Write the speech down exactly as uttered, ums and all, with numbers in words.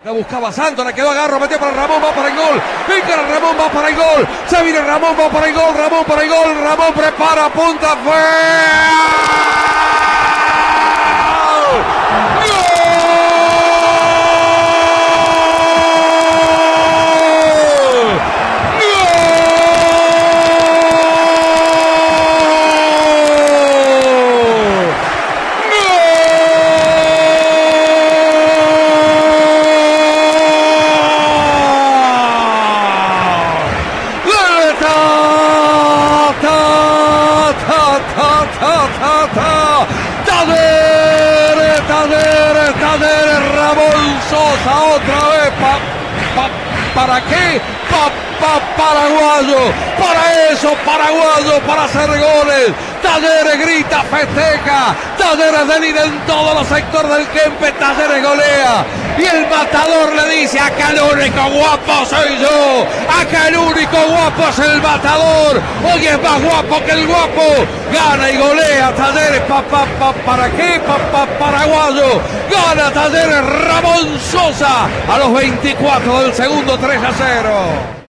La buscaba Santos, le quedó agarro, metió para Ramón, va para el gol. Pica Ramón, va para el gol. Se viene Ramón, va para el gol. Ramón para el gol. Ramón prepara, punta, fue. Tadere, Tadere, Tadere, Ramón Sosa otra vez, pa, pa, ¿para qué? Pa, pa, paraguayo, para eso, paraguayo, para hacer goles. Tadere grita, festeja, Tadere delira en todos los sectores del Kempe, Tadere golea. Y el matador le dice, acá el único guapo soy yo, acá el único guapo es el matador, hoy es más guapo que el guapo, gana y golea Tadere, pa, pa, pa, ¿para qué? Pa, pa, paraguayo, gana Tadere, Ramón Sosa a los veinticuatro del segundo, tres a cero.